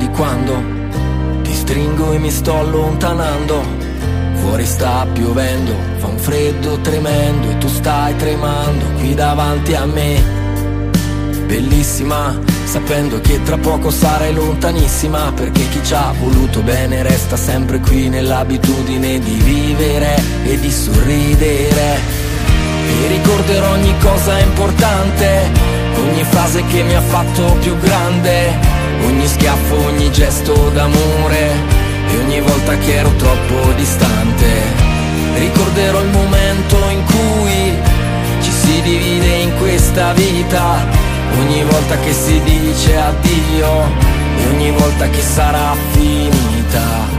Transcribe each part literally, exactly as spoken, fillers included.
di quando ti stringo e mi sto allontanando. Fuori sta piovendo, fa un freddo tremendo e tu stai tremando qui davanti a me. Bellissima, sapendo che tra poco sarai lontanissima, perché chi ci ha voluto bene resta sempre qui nell'abitudine di vivere e di sorridere. E ricorderò ogni cosa importante, ogni frase che mi ha fatto più grande, ogni schiaffo, ogni gesto d'amore e ogni volta che ero troppo distante. Ricorderò il momento in cui ci si divide in questa vita, ogni volta che si dice addio e ogni volta che sarà finita.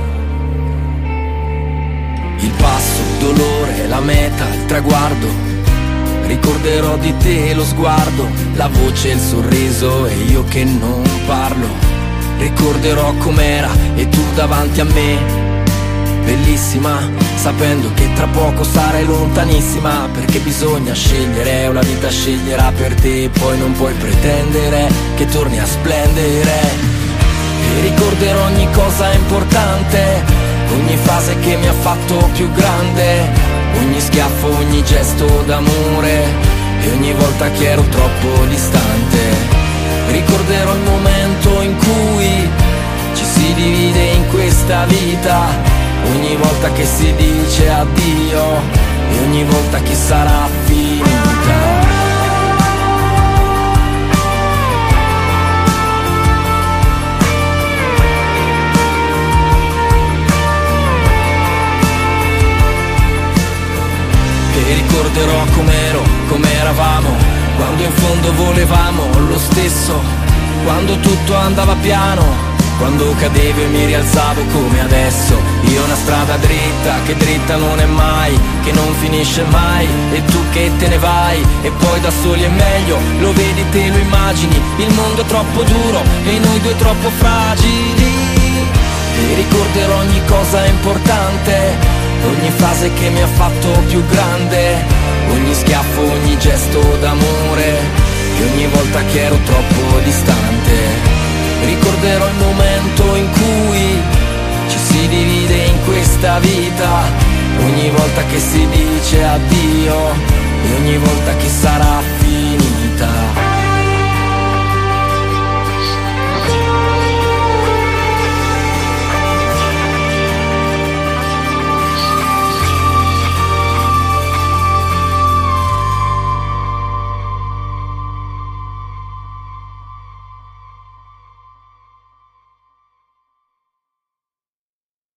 Il passo, il dolore, la meta, il traguardo. Ricorderò di te lo sguardo, la voce, il sorriso e io che non parlo. Ricorderò com'era e tu davanti a me. Bellissima, sapendo che tra poco sarai lontanissima, perché bisogna scegliere, o la vita sceglierà per te, poi non puoi pretendere che torni a splendere. E ricorderò ogni cosa importante, ogni frase che mi ha fatto più grande, ogni schiaffo, ogni gesto d'amore e ogni volta che ero troppo distante. Ricorderò il momento in cui ci si divide in questa vita, ogni volta che si dice addio e ogni volta che sarà finita. E ricorderò com'ero, com'eravamo, quando in fondo volevamo lo stesso, quando tutto andava piano, quando cadevo e mi rialzavo come adesso. Io una strada dritta, che dritta non è mai, che non finisce mai, e tu che te ne vai, e poi da soli è meglio, lo vedi, te lo immagini, il mondo è troppo duro e noi due troppo fragili. E ricorderò ogni cosa importante, ogni frase che mi ha fatto più grande, ogni schiaffo, ogni gesto d'amore e ogni volta che ero troppo distante. Ricorderò il momento in cui ci si divide in questa vita, ogni volta che si dice addio e ogni volta che sarà finita.